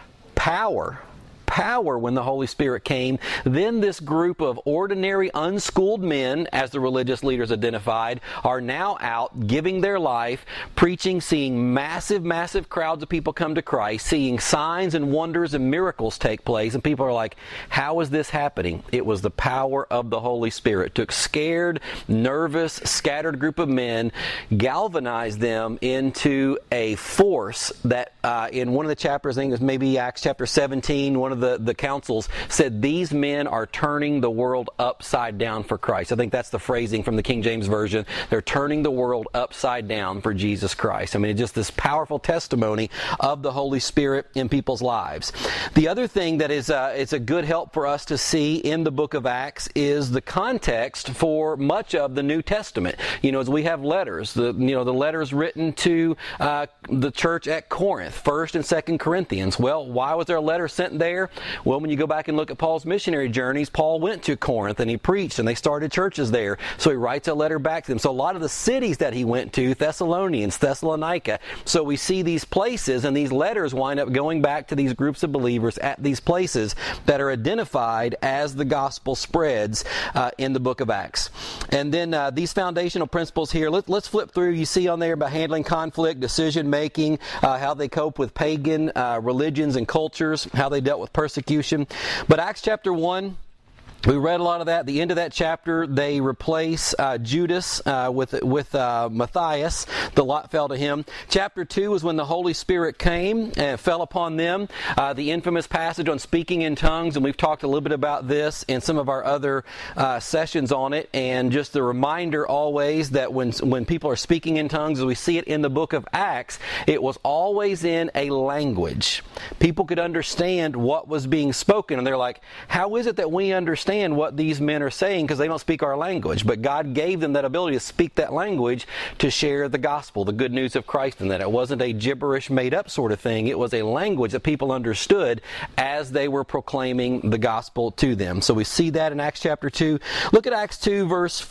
Power when the Holy Spirit came. Then this group of ordinary, unschooled men, as the religious leaders identified, are now out giving their life, preaching, seeing massive crowds of people come to Christ, seeing signs and wonders and miracles take place, and people are like, how is this happening? It was the power of the Holy Spirit. It took scared, nervous, scattered group of men, galvanized them into a force that in one of the chapters, I think it was maybe Acts chapter 17, one of the councils said these men are turning the world upside down for Christ. I think that's the phrasing from the King James Version. They're turning the world upside down for Jesus Christ. I mean, it's just this powerful testimony of the Holy Spirit in people's lives. The other thing that is it's a good help for us to see in the book of Acts is the context for much of the New Testament. As we have letters, the letters written to the church at Corinth, 1st and 2nd Corinthians. Well, why was there a letter sent there? Well, when you go back and look at Paul's missionary journeys, Paul went to Corinth and he preached and they started churches there. So he writes a letter back to them. So a lot of the cities that he went to, Thessalonians, Thessalonica. So we see these places, and these letters wind up going back to these groups of believers at these places that are identified as the gospel spreads in the book of Acts. And then these foundational principles here, let's flip through. You see on there about handling conflict, decision making, how they cope with pagan religions and cultures, how they dealt with persecution. But Acts chapter 1, we read a lot of that. At the end of that chapter, they replace Judas with Matthias. The lot fell to him. Chapter 2 was when the Holy Spirit came and fell upon them. The infamous passage on speaking in tongues, and we've talked a little bit about this in some of our other sessions on it. And just a reminder always that when people are speaking in tongues, as we see it in the book of Acts, it was always in a language. People could understand what was being spoken, and they're like, how is it that we understand what these men are saying, because they don't speak our language? But God gave them that ability to speak that language to share the gospel, the good news of Christ, and that it wasn't a gibberish made up sort of thing. It was a language that people understood as they were proclaiming the gospel to them. So we see that in Acts chapter 2. Look at Acts 2 verse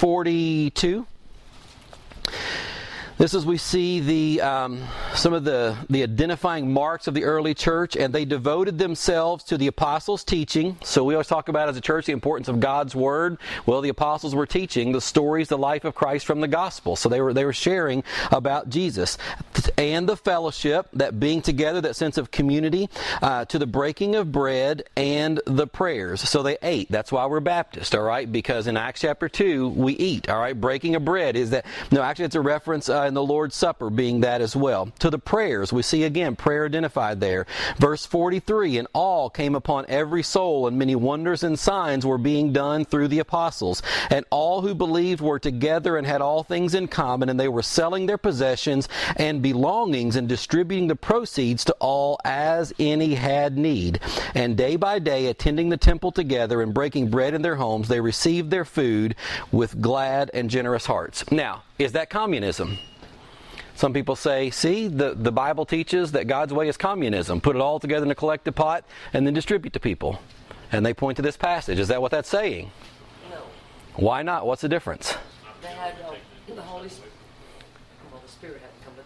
42. This is, we see some of the identifying marks of the early church, and they devoted themselves to the apostles' teaching. So we always talk about as a church the importance of God's Word. Well, the apostles were teaching the stories, the life of Christ from the gospel. So they were sharing about Jesus. And the fellowship, that being together, that sense of community, to the breaking of bread and the prayers. So they ate. That's why we're Baptist, all right? Because in Acts chapter 2, we eat, all right? Breaking of bread is that, no, actually it's a reference in the Lord's Supper being that as well. To the prayers, we see again prayer identified there. Verse 43, and all came upon every soul, and many wonders and signs were being done through the apostles. And all who believed were together and had all things in common, and they were selling their possessions and belongings and distributing the proceeds to all as any had need. And day by day, attending the temple together and breaking bread in their homes, they received their food with glad and generous hearts. Now, is that communism? Some people say, see, the Bible teaches that God's way is communism. Put it all together in a collective pot and then distribute to people. And they point to this passage. Is that what that's saying? No. Why not? What's the difference? They had the Holy Spirit. Well, the Spirit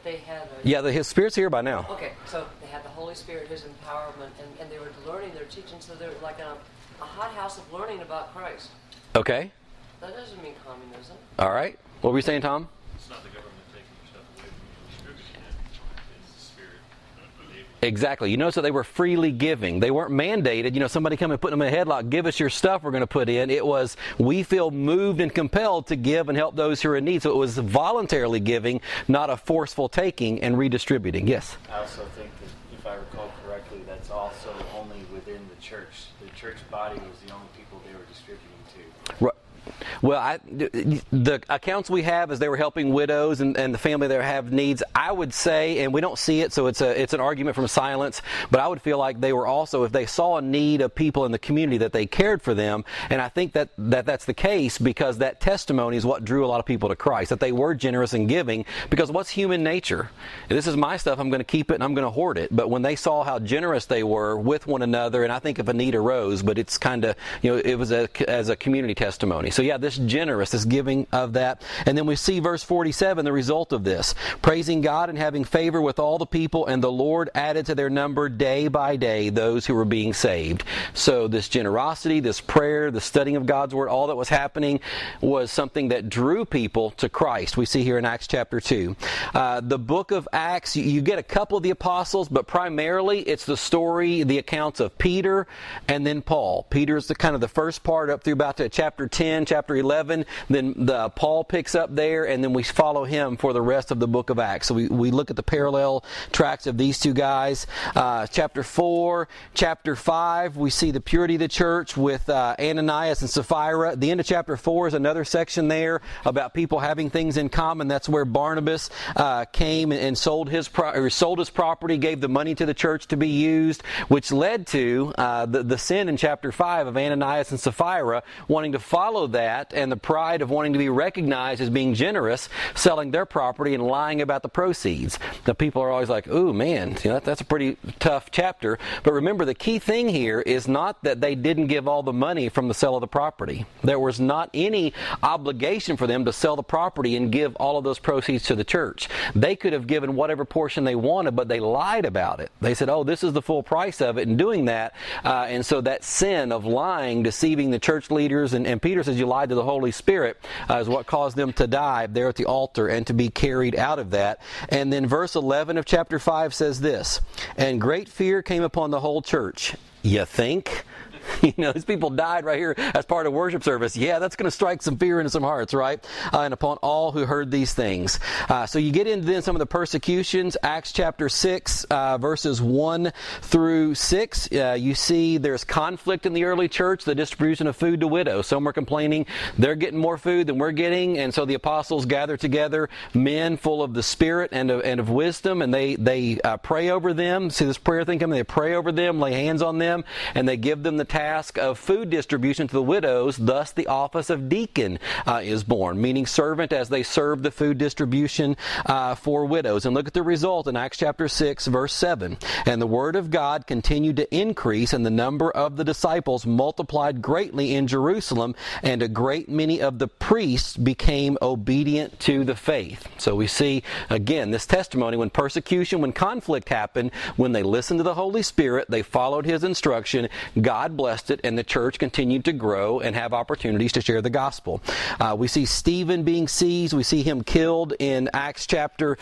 they had Yeah, his Spirit's here by now. Okay, so they had the Holy Spirit, His empowerment, and they were learning, they're teaching, so they're like in a hothouse of learning about Christ. Okay. That doesn't mean communism. All right. What were you saying, Tom? It's not the government taking stuff away from you, distributing it. It's the Spirit enabling. Exactly. You notice that they were freely giving. They weren't mandated. Somebody come and put them in a headlock, give us your stuff we're going to put in. It was, we feel moved and compelled to give and help those who are in need. So it was voluntarily giving, not a forceful taking and redistributing. Yes? I also think that, if I recall correctly, that's also only within the church. The church body was the only people they were distributing to. Right. Well, the accounts we have is they were helping widows and the family that have needs. I would say, and we don't see it, so it's an argument from silence, but I would feel like they were also, if they saw a need of people in the community, that they cared for them. And I think that's the case because that testimony is what drew a lot of people to Christ, that they were generous in giving, because what's human nature? This is my stuff, I'm going to keep it and I'm going to hoard it. But when they saw how generous they were with one another, and I think if a need arose, but it's kind of, it was as a community testimony. So yeah, this giving of that. And then we see verse 47, the result of this. Praising God and having favor with all the people, and the Lord added to their number day by day those who were being saved. So this generosity, this prayer, the studying of God's Word, all that was happening was something that drew people to Christ. We see here in Acts chapter 2. The book of Acts, you get a couple of the apostles, but primarily it's the story, the accounts of Peter and then Paul. Peter's the kind of the first part up through about to chapter 10, chapter 11, then Paul picks up there, and then we follow him for the rest of the book of Acts. So we look at the parallel tracks of these two guys. Chapter 4, chapter 5, we see the purity of the church with Ananias and Sapphira. The end of chapter 4 is another section there about people having things in common. That's where Barnabas came and sold his property, gave the money to the church to be used, which led to the sin in chapter 5 of Ananias and Sapphira wanting to follow that, and the pride of wanting to be recognized as being generous, selling their property and lying about the proceeds. The people are always like, ooh, man, that's a pretty tough chapter. But remember, the key thing here is not that they didn't give all the money from the sale of the property. There was not any obligation for them to sell the property and give all of those proceeds to the church. They could have given whatever portion they wanted, but they lied about it. They said, oh, this is the full price of it, and doing that. And so that sin of lying, deceiving the church leaders, and Peter says you lied to the Holy Spirit, is what caused them to die there at the altar and to be carried out of that. And then verse 11 of chapter 5 says this, and great fear came upon the whole church. You think? These people died right here as part of worship service. Yeah, that's going to strike some fear into some hearts, right? And upon all who heard these things. So you get into then some of the persecutions. Acts chapter 6, verses 1 through 6. You see there's conflict in the early church, the distribution of food to widows. Some are complaining they're getting more food than we're getting. And so the apostles gather together men full of the Spirit and of wisdom, and they pray over them. See this prayer thing coming? They pray over them, lay hands on them, and they give them the task of food distribution to the widows. Thus the office of deacon is born, meaning servant, as they serve the food distribution for widows. And look at the result in Acts chapter 6 verse 7. And the word of God continued to increase, and the number of the disciples multiplied greatly in Jerusalem, and a great many of the priests became obedient to the faith. So we see again this testimony when persecution, when conflict happened, when they listened to the Holy Spirit, they followed His instruction, God blessed it, and the church continued to grow and have opportunities to share the gospel. We see Stephen being seized. We see him killed in Acts chapter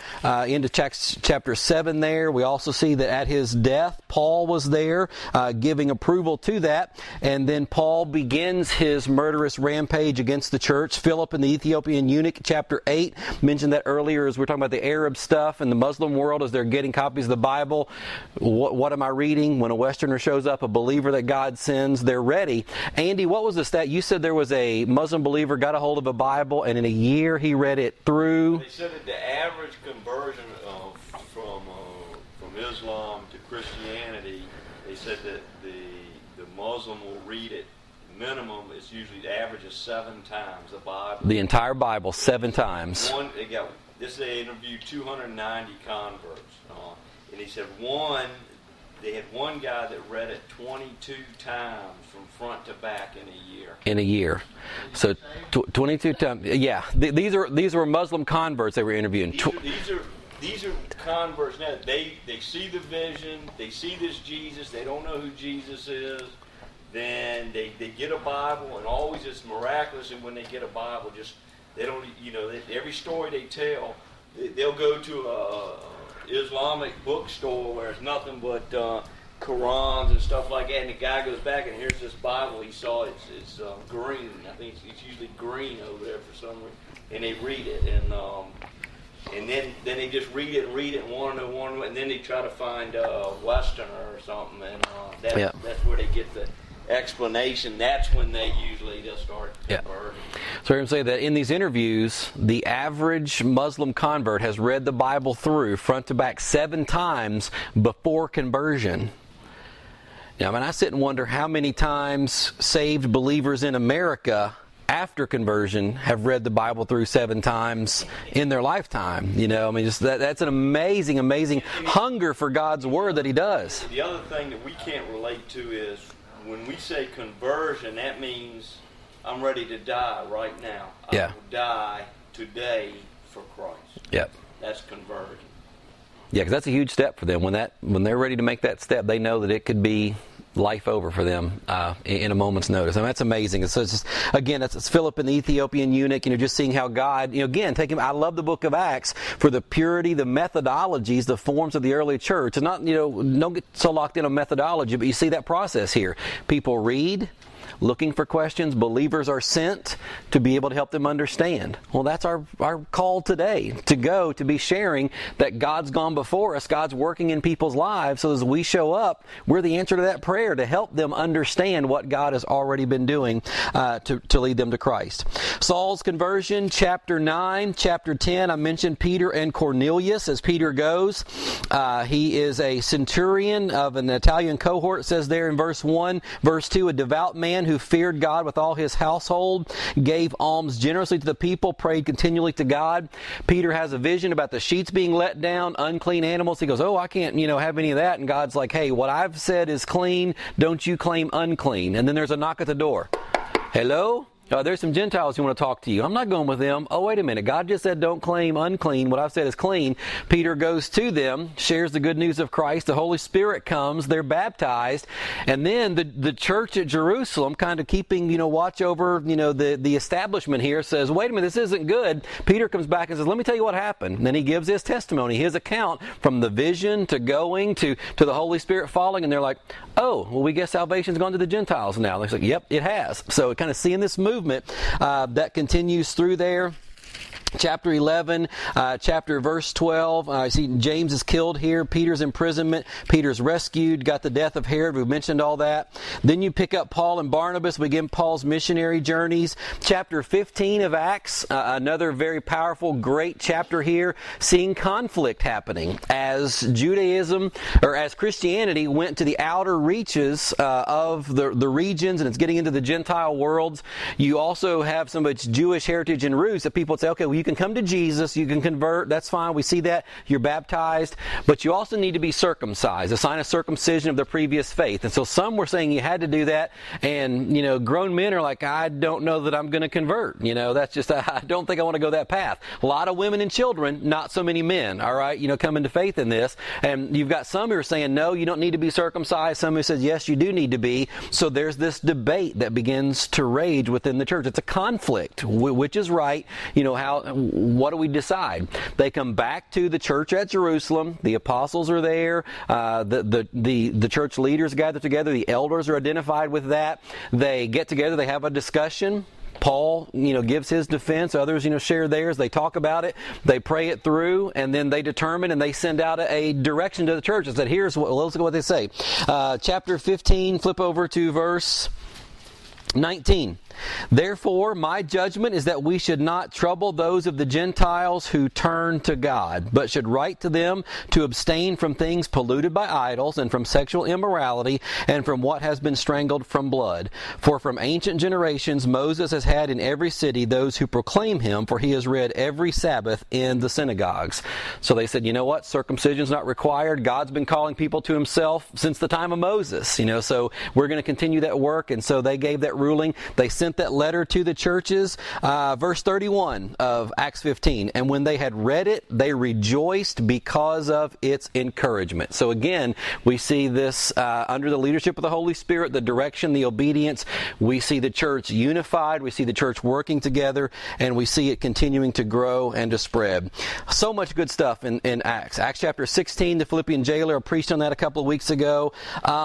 7 there. We also see that at his death, Paul was there giving approval to that. And then Paul begins his murderous rampage against the church. Philip and the Ethiopian eunuch, chapter 8, mentioned that earlier as we're talking about the Arab stuff and the Muslim world as they're getting copies of the Bible. What am I reading? When a Westerner shows up, a believer that God sins, they're ready. Andy, what was the stat? You said there was a Muslim believer got a hold of a Bible, and in a year he read it through. They said that the average conversion from Islam to Christianity, they said that the Muslim will read it minimum. It's usually the average is 7 times the Bible. The entire Bible 7 times. They interviewed 290 converts, and he said they had one guy that read it 22 times from front to back in a year. So 22 times. Yeah, these were Muslim converts they were interviewing. these are converts now. They see the vision. They see this Jesus. They don't know who Jesus is. Then they get a Bible, and always it's miraculous. And when they get a Bible, just they don't, every story they tell, they'll go to a Islamic bookstore where it's nothing but Qurans and stuff like that, and the guy goes back and here's this Bible he saw. It's green. I think it's usually green over there for some reason, and they read it, and then they just read it and want to know, and then they try to find a Westerner or something, and that's where they get the explanation. That's when they'll start converting. So we're going to say that in these interviews, the average Muslim convert has read the Bible through front to back 7 times before conversion. Now, I sit and wonder how many times saved believers in America after conversion have read the Bible through 7 times in their lifetime. Just that's an amazing, amazing hunger for God's Word that He does. The other thing that we can't relate to is when we say conversion, that means I'm ready to die right now. I will die today for Christ. Yep. That's conversion. Yeah, because that's a huge step for them. When they're ready to make that step, they know that it could be life over for them in a moment's notice. That's amazing. So it's just, again, it's Philip and the Ethiopian eunuch, just seeing how God, again, I love the book of Acts for the purity, the methodologies, the forms of the early church. It's not, don't get so locked in on methodology, but you see that process here. People read, looking for questions. Believers are sent to be able to help them understand. Well, that's our call today, to be sharing that God's gone before us, God's working in people's lives, so as we show up, we're the answer to that prayer to help them understand what God has already been doing to lead them to Christ. Saul's conversion, chapter 9, chapter 10, I mentioned Peter and Cornelius. As Peter goes, he is a centurion of an Italian cohort, it says there in verse 1. Verse 2, a devout man who feared God with all his household, gave alms generously to the people, prayed continually to God. Peter has a vision about the sheets being let down, unclean animals. He goes, I can't, have any of that. And God's like, hey, what I've said is clean. Don't you claim unclean. And then there's a knock at the door. Hello? There's some Gentiles who want to talk to you. I'm not going with them. Oh, wait a minute. God just said don't claim unclean. What I've said is clean. Peter goes to them, shares the good news of Christ. The Holy Spirit comes. They're baptized. And then the church at Jerusalem, kind of keeping, watch over, the establishment here, says, wait a minute, this isn't good. Peter comes back and says, let me tell you what happened. And then he gives his testimony, his account from the vision to going to the Holy Spirit falling. And they're like, oh, well, we guess salvation's gone to the Gentiles now. And they're like, yep, it has. So kind of seeing this movement that continues through there. Chapter 11, chapter verse 12, I see James is killed here, Peter's imprisonment, Peter's rescued, got the death of Herod, we've mentioned all that. Then you pick up Paul and Barnabas, begin Paul's missionary journeys. Chapter 15 of Acts, another very powerful, great chapter here, seeing conflict happening as Judaism, or as Christianity went to the outer reaches of the regions, and it's getting into the Gentile worlds. You also have some of its Jewish heritage and roots that people say, okay, well, you can come to Jesus, you can convert, that's fine, we see that, you're baptized, but you also need to be circumcised, a sign of circumcision of the previous faith. And so some were saying you had to do that, and, grown men are like, I don't know that I'm going to convert, that's just, I don't think I want to go that path. A lot of women and children, not so many men, all right, coming to faith in this, and you've got some who are saying, no, you don't need to be circumcised, some who says, yes, you do need to be. So there's this debate that begins to rage within the church. It's a conflict, which is right, what do we decide? They come back to the church at Jerusalem. The apostles are there. The church leaders gather together. The elders are identified with that. They get together. They have a discussion. Paul, gives his defense. Others, share theirs. They talk about it. They pray it through, and then they determine and they send out a direction to the church and said, let's look at what they say. Chapter 15, flip over to verse 19. Therefore, my judgment is that we should not trouble those of the Gentiles who turn to God, but should write to them to abstain from things polluted by idols, and from sexual immorality, and from what has been strangled from blood. For from ancient generations Moses has had in every city those who proclaim him, for he has read every Sabbath in the synagogues. So they said, you know what, circumcision's not required. God's been calling people to himself since the time of Moses, so we're going to continue that work. And so they gave that ruling. They sent that letter to the churches. Verse 31 of Acts 15. And when they had read it, they rejoiced because of its encouragement. So again, we see this under the leadership of the Holy Spirit, the direction, the obedience. We see the church unified. We see the church working together, and we see it continuing to grow and to spread. So much good stuff in Acts. Acts chapter 16, the Philippian jailer, I preached on that a couple of weeks ago.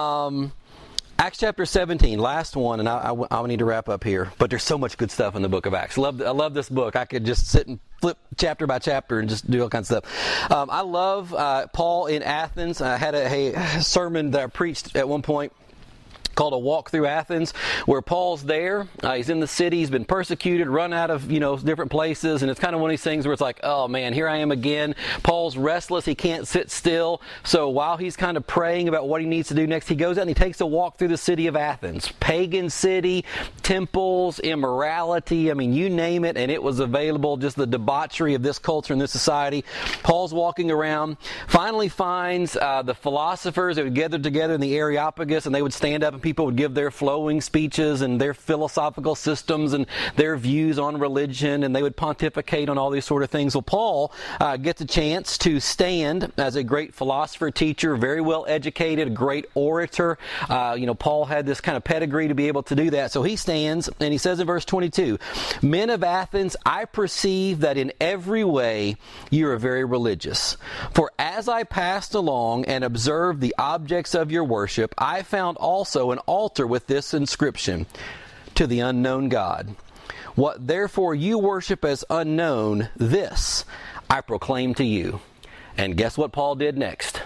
Acts chapter 17, last one, and I need to wrap up here. But there's so much good stuff in the book of Acts. I love this book. I could just sit and flip chapter by chapter and just do all kinds of stuff. I love Paul in Athens. I had a sermon that I preached at one point called A Walk Through Athens, where Paul's there. He's in the city. He's been persecuted, run out of, different places. And it's kind of one of these things where it's like, oh man, here I am again. Paul's restless. He can't sit still. So while he's kind of praying about what he needs to do next, he goes out and he takes a walk through the city of Athens. Pagan city, temples, immorality. I mean, you name it, and it was available. Just the debauchery of this culture and this society. Paul's walking around, finally finds the philosophers that would gather together in the Areopagus, and they would stand up and people would give their flowing speeches and their philosophical systems and their views on religion, and they would pontificate on all these sort of things. Well, Paul gets a chance to stand as a great philosopher, teacher, very well educated, a great orator. Paul had this kind of pedigree to be able to do that. So he stands and he says in verse 22, "Men of Athens, I perceive that in every way you are very religious. For as I passed along and observed the objects of your worship, I found also an altar with this inscription, to the unknown God. What therefore you worship as unknown, this I proclaim to you." And guess what Paul did next?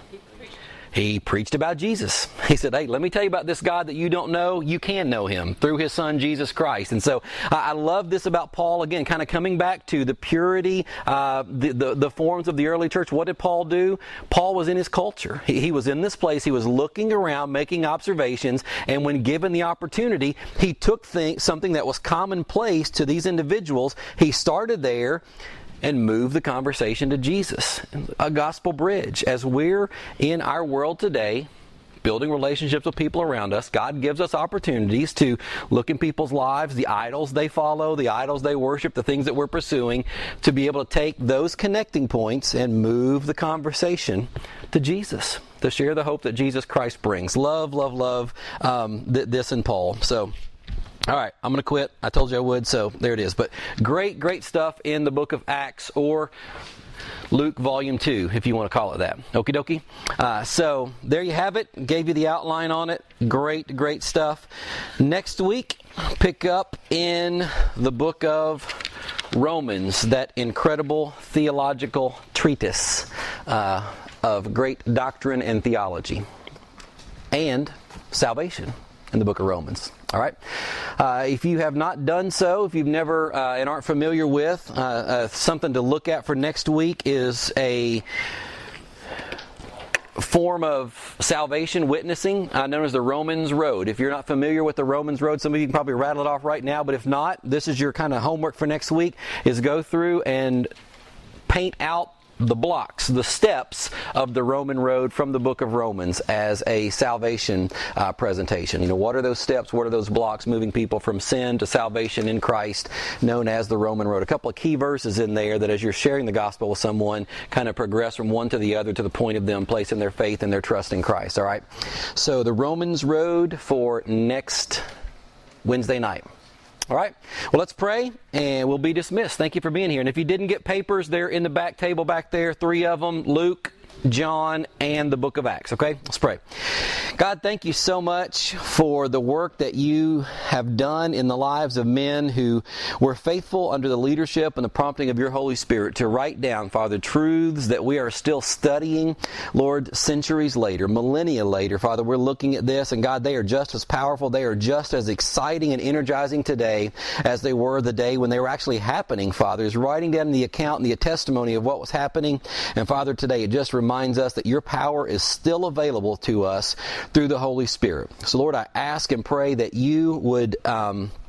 He preached about Jesus. He said, hey, let me tell you about this God that you don't know. You can know Him through His Son, Jesus Christ. And so I love this about Paul, again, kind of coming back to the purity, the forms of the early church. What did Paul do? Paul was in his culture. He was in this place. He was looking around, making observations, and when given the opportunity, he took something that was commonplace to these individuals. He started there and move the conversation to Jesus. A gospel bridge. As we're in our world today, building relationships with people around us, God gives us opportunities to look in people's lives, the idols they follow, the idols they worship, the things that we're pursuing, to be able to take those connecting points and move the conversation to Jesus, to share the hope that Jesus Christ brings. Love this in Paul. So, all right, I'm going to quit. I told you I would, so there it is. But great stuff in the book of Acts, or Luke Volume 2, if you want to call it that. Okie dokie. So there you have it. Gave you the outline on it. Great stuff. Next week, pick up in the book of Romans, that incredible theological treatise of great doctrine and theology, and salvation in the book of Romans. All right. If you have not done so, if you've never and aren't familiar with, something to look at for next week is a form of salvation witnessing known as the Romans Road. If you're not familiar with the Romans Road, some of you can probably rattle it off right now, but if not, this is your kind of homework for next week, is go through and paint out the blocks, the steps of the Roman road from the book of Romans as a salvation presentation. What are those steps? What are those blocks moving people from sin to salvation in Christ, known as the Roman road? A couple of key verses in there that as you're sharing the gospel with someone, kind of progress from one to the other to the point of them placing their faith and their trust in Christ. All right? So the Romans road for next Wednesday night. All right. Well, let's pray, and we'll be dismissed. Thank you for being here. And if you didn't get papers, they're in the back table back there, 3 of them, Luke, John, and the book of Acts. Okay? Let's pray. God, thank you so much for the work that you have done in the lives of men who were faithful under the leadership and the prompting of your Holy Spirit to write down, Father, truths that we are still studying, Lord, centuries later, millennia later. Father, we're looking at this, and God, they are just as powerful, they are just as exciting and energizing today as they were the day when they were actually happening, Father. Is writing down the account and the testimony of what was happening. And Father, today it just reminds us that your power is still available to us through the Holy Spirit. So Lord, I ask and pray that you would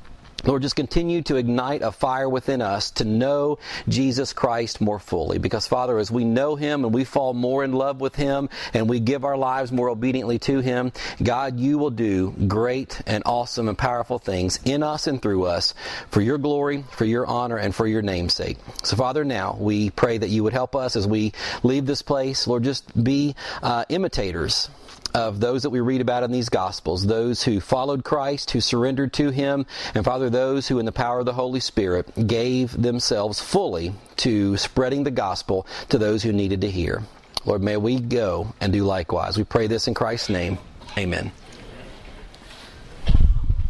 Lord, just continue to ignite a fire within us to know Jesus Christ more fully. Because, Father, as we know Him and we fall more in love with Him and we give our lives more obediently to Him, God, you will do great and awesome and powerful things in us and through us for your glory, for your honor, and for your name's sake. So, Father, now we pray that you would help us as we leave this place. Lord, just be imitators of those that we read about in these Gospels, those who followed Christ, who surrendered to Him, and Father, those who in the power of the Holy Spirit gave themselves fully to spreading the gospel to those who needed to hear. Lord, may we go and do likewise. We pray this in Christ's name. Amen.